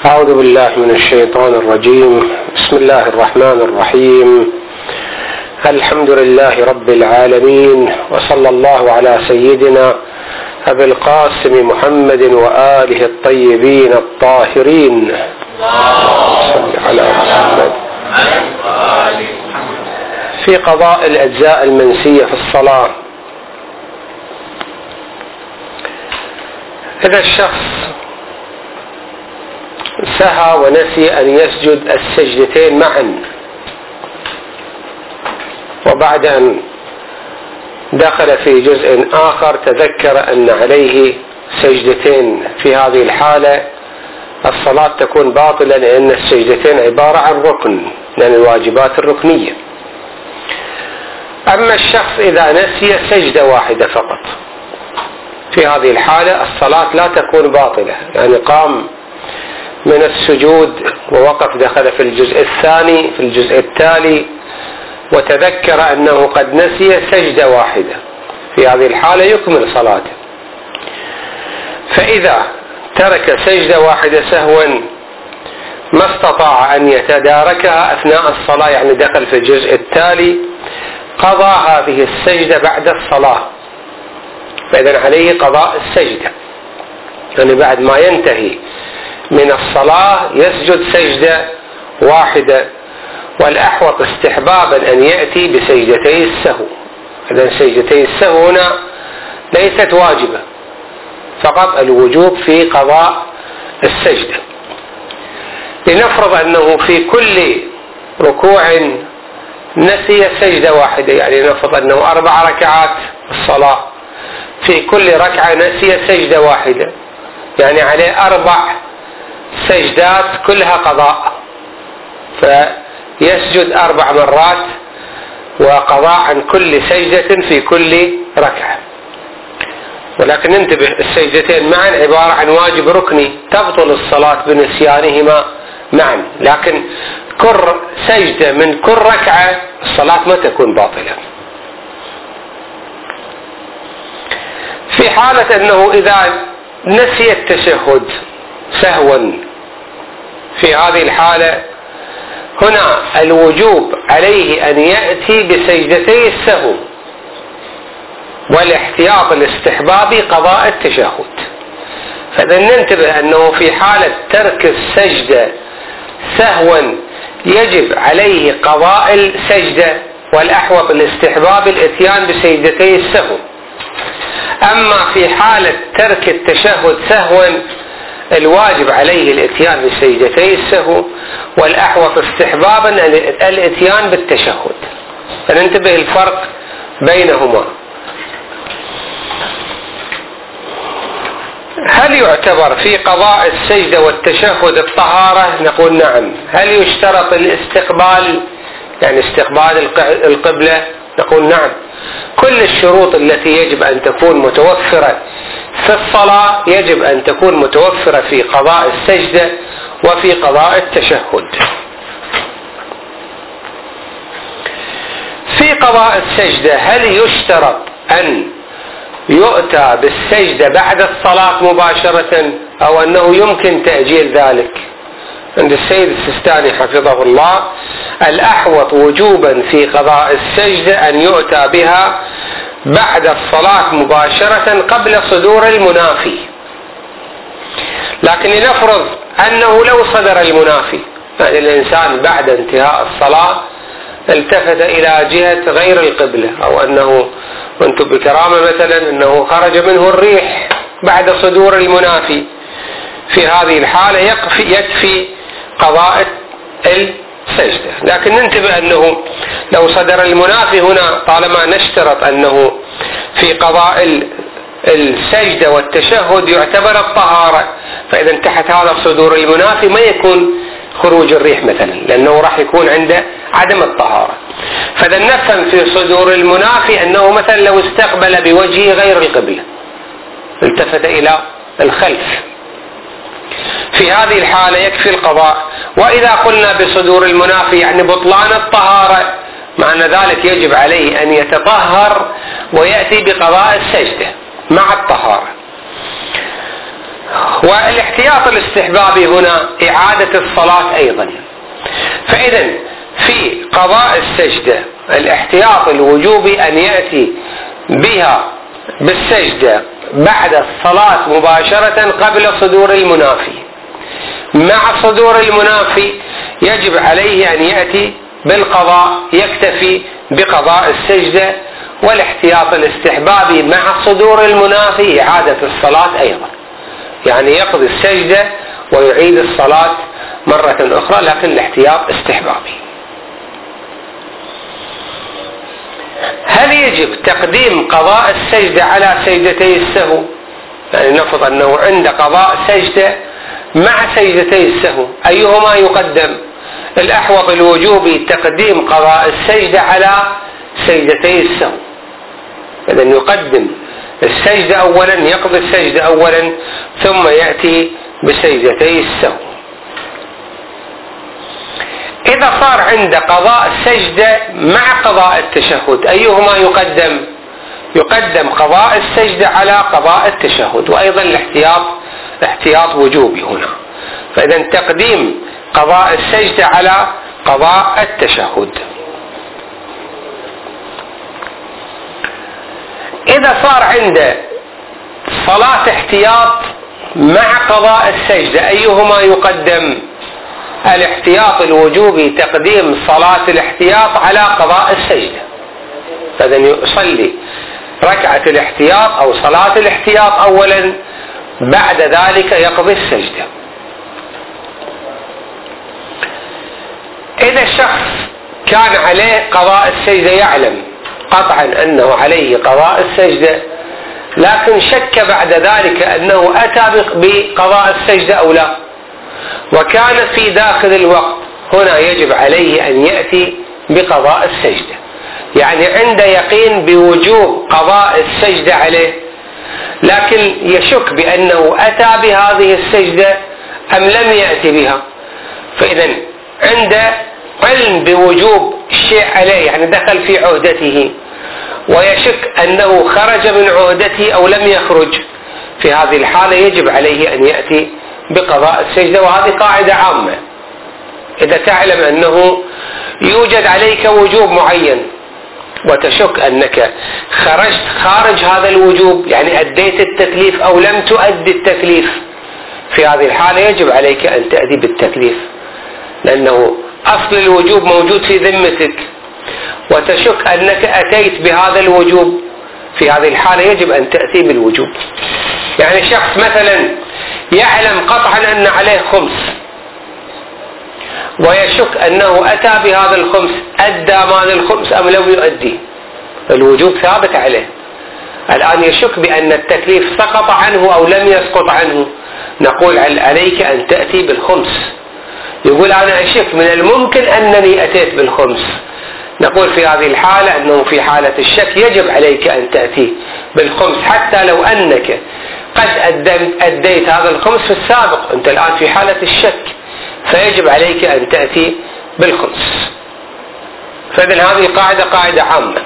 أعوذ بالله من الشيطان الرجيم. بسم الله الرحمن الرحيم. الحمد لله رب العالمين، وصلى الله على سيدنا أبي القاسم محمد وآله الطيبين الطاهرين. صل على محمد. في قضاء الأجزاء المنسية في الصلاة، إذا الشخص سهى ونسي أن يسجد السجدتين معا، وبعد أن دخل في جزء آخر تذكر أن عليه سجدتين، في هذه الحالة الصلاة تكون باطلة، لأن السجدتين عبارة عن ركن من الواجبات الركنية. أما الشخص إذا نسي سجدة واحدة فقط، في هذه الحالة الصلاة لا تكون باطلة، يعني قام من السجود ووقف، دخل في الجزء الثاني في الجزء التالي وتذكر أنه قد نسي سجدة واحدة، في هذه الحالة يكمل صلاته. فإذا ترك سجدة واحدة سهوا ما استطاع أن يتداركها أثناء الصلاة، يعني دخل في الجزء التالي، قضى هذه السجدة بعد الصلاة، فإذن عليه قضاء السجدة، يعني بعد ما ينتهي من الصلاة يسجد سجدة واحدة، والأحوط استحبابا أن يأتي بسجدتي السهو. إذن سجدتي السهو هنا ليست واجبة، فقط الوجوب في قضاء السجدة. لنفرض أنه في كل ركوع نسي سجدة واحدة، يعني نفرض أنه 4 ركعات الصلاة، في كل ركعة نسي سجدة واحدة، يعني عليه 4 سجدات كلها قضاء، فيسجد 4 مرات وقضاء عن كل سجدة في كل ركعة. ولكن انتبه، السجدتين معا عبارة عن واجب ركني تبطل الصلاة بنسيانهما معا، لكن كل سجدة من كل ركعة الصلاة ما تكون باطلة. في حالة أنه إذا نسي التشهد سهوا، في هذه الحالة هنا الوجوب عليه أن يأتي بسجدتي السهو، والاحتياط الاستحبابي قضاء التشهد. فإذا ننتبه أنه في حالة ترك السجدة سهوا يجب عليه قضاء السجدة، والأحوط الاستحباب الاتيان بسجدتي السهو. أما في حالة ترك التشهد سهوا الواجب عليه الاتيان بسجدتي السهو، والأحوط استحبابا الاتيان بالتشهد. فننتبه الفرق بينهما. هل يعتبر في قضاء السجدة والتشهد الطهارة؟ نقول نعم. هل يشترط الاستقبال، يعني استقبال القبلة؟ نقول نعم. كل الشروط التي يجب أن تكون متوفرة في الصلاة يجب أن تكون متوفرة في قضاء السجدة وفي قضاء التشهد. في قضاء السجدة هل يشترط أن يؤتى بالسجدة بعد الصلاة مباشرة، أو أنه يمكن تأجيل ذلك؟ عند السيد السيستاني حفظه الله الأحوط وجوبا في قضاء السجدة أن يؤتى بها بعد الصلاة مباشرة قبل صدور المنافي. لكن لنفرض أنه لو صدر المنافي، يعني الإنسان بعد انتهاء الصلاة التفت إلى جهة غير القبلة، أو أنه كنت بكرامة مثلا أنه خرج منه الريح بعد صدور المنافي، في هذه الحالة يكفي قضاء السجدة. لكن ننتبه أنه لو صدر المنافي هنا، طالما نشترط أنه في قضاء السجدة والتشهد يعتبر الطهارة، فإذا تحت هذا صدور المنافي ما يكون خروج الريح مثلا، لأنه راح يكون عنده عدم الطهارة. فإذا نفهم في صدور المنافي أنه مثلا لو استقبل بوجهه غير القبلة، التفت إلى الخلف، في هذه الحالة يكفي القضاء. وإذا قلنا بصدور المنافي يعني بطلان الطهارة، معنى ذلك يجب عليه أن يتطهر ويأتي بقضاء السجدة مع الطهارة. والاحتياط الاستحبابي هنا إعادة الصلاة أيضا. فإذا في قضاء السجدة الاحتياط الوجوبي أن يأتي بها بالسجدة بعد الصلاة مباشرة قبل صدور المنافي. مع صدور المنافي يجب عليه أن يأتي بالقضاء، يكتفي بقضاء السجدة، والاحتياط الاستحبابي مع صدور المنافي إعادة الصلاة أيضا، يعني يقضي السجدة ويعيد الصلاة مرة أخرى، لكن الاحتياط استحبابي. هل يجب تقديم قضاء السجدة على سجدتي السهو؟ يعني نفرض أنه عند قضاء سجدة مع سجدتي السهو، أيهما يقدم؟ الأحوط الوجوبي تقديم قضاء السجدة على سجدتي السهو. إذن يقدم السجدة أولا، يقضي السجدة أولا ثم يأتي بسجدتي السهو. إذا صار عند قضاء السجدة مع قضاء التشهد أيهما يقدم؟ يقدم قضاء السجدة على قضاء التشهد، وأيضا الاحتياط احتياط وجوبي هنا. فإذا تقديم قضاء السجدة على قضاء التشهد. إذا صار عند صلاة احتياط مع قضاء السجدة أيهما يقدم؟ الاحتياط الوجوبي تقديم صلاة الاحتياط على قضاء السجدة. فإذا يصلي ركعة الاحتياط أو صلاة الاحتياط أولا، بعد ذلك يقضي السجدة. إذا الشخص كان عليه قضاء السجدة، يعلم قطعا أنه عليه قضاء السجدة، لكن شك بعد ذلك أنه أتى بقضاء السجدة أو لا، وكان في داخل الوقت، هنا يجب عليه أن يأتي بقضاء السجدة. يعني عند يقين بوجوب قضاء السجدة عليه، لكن يشك بأنه أتى بهذه السجدة أم لم يأتي بها. فإذا عند علم بوجوب الشيء عليه، يعني دخل في عهدته ويشك أنه خرج من عهدته أو لم يخرج، في هذه الحالة يجب عليه أن يأتي بقضاء السجدة. وهذه قاعدة عامة، إذا تعلم أنه يوجد عليك وجوب معين وتشك أنك خرجت خارج هذا الوجوب، يعني أديت التكليف أو لم تؤدي التكليف، في هذه الحالة يجب عليك أن تأتي بالتكليف، لأنه أصل الوجوب موجود في ذمتك وتشك أنك أتيت بهذا الوجوب، في هذه الحالة يجب أن تأتي بالوجوب. يعني شخص مثلا يعلم قطعا أن عليه خمس ويشك أنه أتى بهذا الخمس، أدى مال الخمس أم لم يؤدي، الوجوب ثابت عليه. الآن يشك بأن التكليف سقط عنه أو لم يسقط عنه، نقول عليك أن تأتي بالخمس. يقول أنا أشك، من الممكن أنني أتيت بالخمس، نقول في هذه الحالة أنه في حالة الشك يجب عليك أن تأتي بالخمس، حتى لو أنك قد أديت هذا الخمس في السابق، أنت الآن في حالة الشك، فيجب عليك أن تأتي بالخمس. فإذن هذه قاعدة عامة.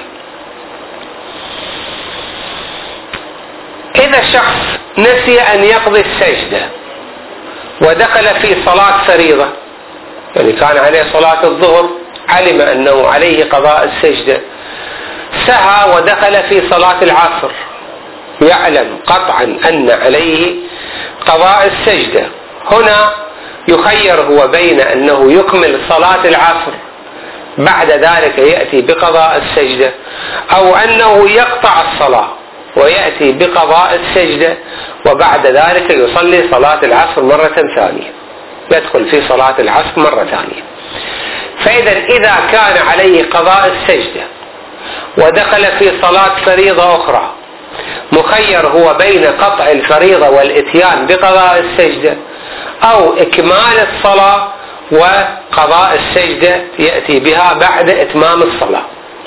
إذا الشخص نسي أن يقضي السجدة ودخل في صلاة فريضة، يعني كان عليه صلاة الظهر، علم أنه عليه قضاء السجدة، سهى ودخل في صلاة العصر، يعلم قطعا أن عليه قضاء السجدة، هنا يخير هو بين أنه يكمل صلاة العصر بعد ذلك يأتي بقضاء السجدة، أو أنه يقطع الصلاة ويأتي بقضاء السجدة وبعد ذلك يصلي صلاة العصر مرة ثانية، يدخل في صلاة العصر مرة ثانية. فإذا إذا كان عليه قضاء السجدة ودخل في صلاة فريضة أخرى، مخير هو بين قطع الفريضة والإتيان بقضاء السجدة، أو إكمال الصلاة وقضاء السجدة يأتي بها بعد إتمام الصلاة.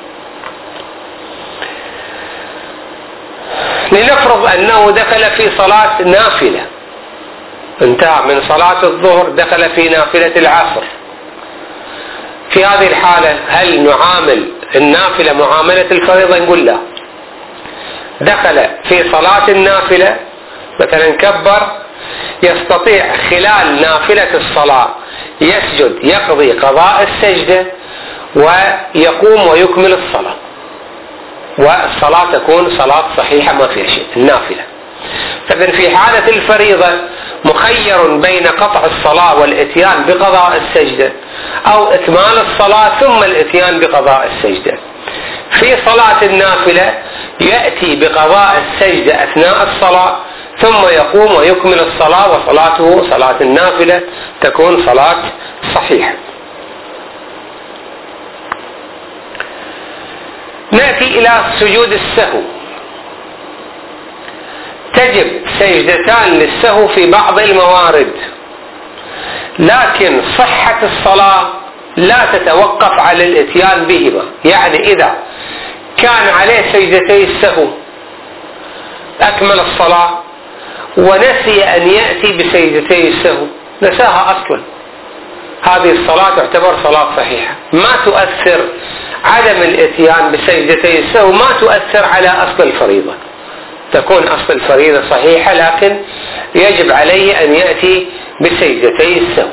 لنفرض أنه دخل في صلاة نافلة، انتهى من صلاة الظهر، دخل في نافلة العصر، في هذه الحالة هل نعامل النافلة معاملة الفريضة؟ نقول لا. دخل في صلاة النافلة مثلا كبر يستطيع خلال نافلة الصلاة يسجد يقضي قضاء السجدة ويقوم ويكمل الصلاة، والصلاة تكون صلاة صحيحة ما فيها شيء النافلة. فإذن في حالة الفريضة مخير بين قطع الصلاة والإتيان بقضاء السجدة أو إكمال الصلاة ثم الإتيان بقضاء السجدة. في صلاة النافلة يأتي بقضاء السجدة أثناء الصلاة ثم يقوم ويكمل الصلاة، وصلاته صلاة النافلة تكون صلاة صحيحة. نأتي إلى سجود السهو. تجب سجدتان للسهو في بعض الموارد، لكن صحة الصلاة لا تتوقف على الاتيان بهما. يعني إذا كان عليه سجدتي السهو أكمل الصلاة ونسي أن يأتي بسجدتي السهو، نساها أصلا، هذه الصلاة تعتبر صلاة صحيحة، ما تؤثر عدم الاتيان بسجدتي السهو، ما تؤثر على أصل الفريضة، تكون أصل الفريضة صحيحة، لكن يجب عليه أن يأتي بسجدتي السهو.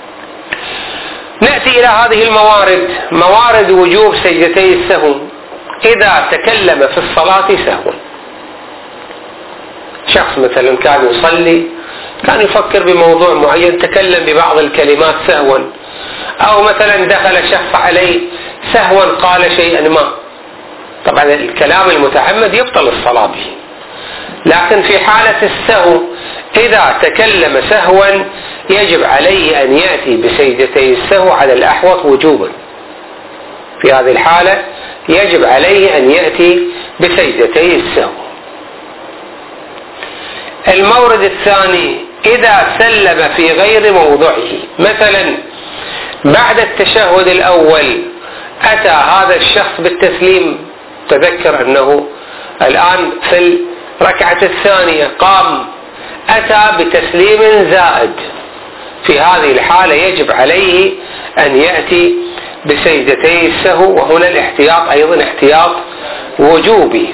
نأتي إلى هذه الموارد، موارد وجوب سجدتي السهو. إذا تكلم في الصلاة سهوا، شخص مثلا كان يصلي كان يفكر بموضوع معين تكلم ببعض الكلمات سهوا، أو مثلا دخل شخص عليه سهوا قال شيئا ما، طبعا الكلام المتعمد يبطل الصلاة به. لكن في حالة السهو إذا تكلم سهوا يجب عليه أن يأتي بسجدتي السهو على الأحوط وجوبا. في هذه الحالة يجب عليه أن يأتي بسجدتي السهو. المورد الثاني إذا سلم في غير موضعه، مثلا بعد التشهد الأول أتى هذا الشخص بالتسليم، تذكر أنه الآن في الركعة الثانية قام أتى بتسليم زائد، في هذه الحالة يجب عليه أن يأتي بسجدتي السهو، وهنا الاحتياط أيضا احتياط وجوبي.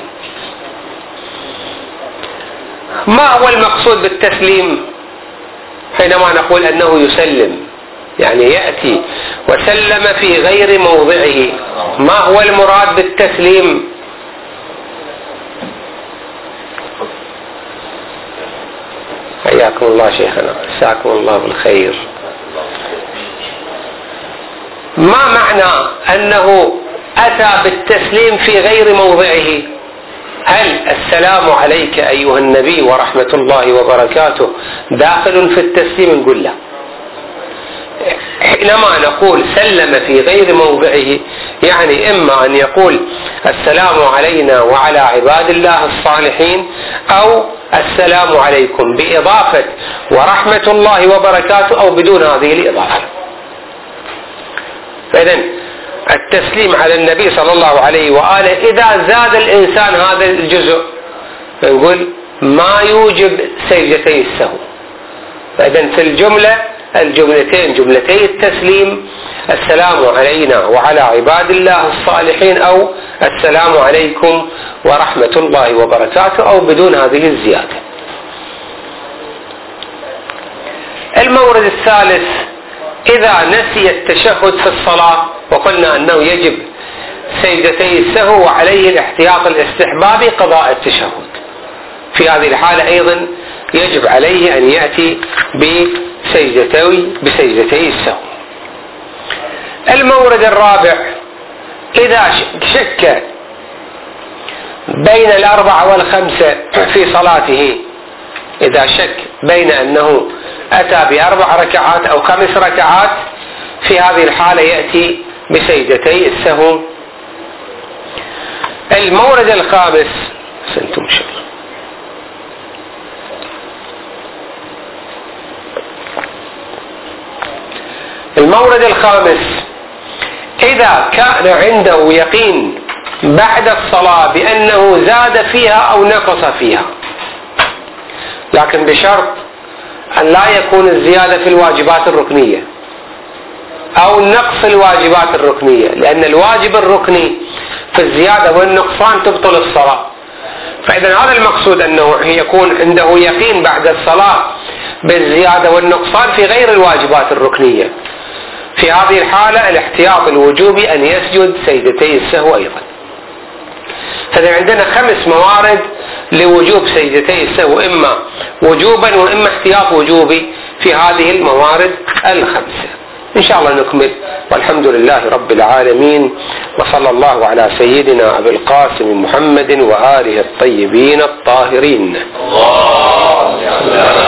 ما هو المقصود بالتسليم حينما نقول أنه يسلم؟ يعني يأتي وسلم في غير موضعه. ما هو المراد بالتسليم؟ حياكم الله شيخنا، جزاكم الله بالخير. ما معنى أنه أتى بالتسليم في غير موضعه؟ هل السلام عليك أيها النبي ورحمة الله وبركاته داخل في التسليم؟ نقول لا. حينما نقول سلم في غير موضعه يعني إما أن يقول السلام علينا وعلى عباد الله الصالحين، أو السلام عليكم بإضافة ورحمة الله وبركاته، أو بدون هذه الإضافة. فإذن التسليم على النبي صلى الله عليه وآله إذا زاد الإنسان هذا الجزء نقول ما يوجب سجدتي السهو. فإذن في الجملة الجملتين جملتي التسليم السلام علينا وعلى عباد الله الصالحين، أو السلام عليكم ورحمة الله وبركاته، أو بدون هذه الزيادة. المورد الثالث إذا نسي التشهد في الصلاة، وقلنا أنه يجب سجدتي السهو وعليه الاحتياط الاستحبابي قضاء التشهد، في هذه الحالة أيضا يجب عليه أن يأتي بسجدتي السهو. المورد الرابع إذا شك بين 4 و5 في صلاته، إذا شك بين أنه أتى ب4 ركعات أو 5 ركعات، في هذه الحالة يأتي بسجدتي السهو. المورد الخامس سنتم شر. المورد الخامس إذا كان عنده يقين بعد الصلاة بأنه زاد فيها أو نقص فيها، لكن بشرط أن لا يكون الزيادة في الواجبات الركنية أو نقص الواجبات الركنية، لأن الواجب الركني في الزيادة والنقصان تبطل الصلاة. فإذا هذا المقصود أنه يكون عنده يقين بعد الصلاة بالزيادة والنقصان في غير الواجبات الركنية. في هذه الحالة الاحتياط الوجوبي أن يسجد سجدتي السهو أيضا. فإذا عندنا 5 موارد لوجوب سجدتي السهو، إما وجوبا وإما احتياط وجوبي في هذه الموارد 5. إن شاء الله نكمل، والحمد لله رب العالمين، وصلى الله على سيدنا أبي القاسم محمد وآله الطيبين الطاهرين.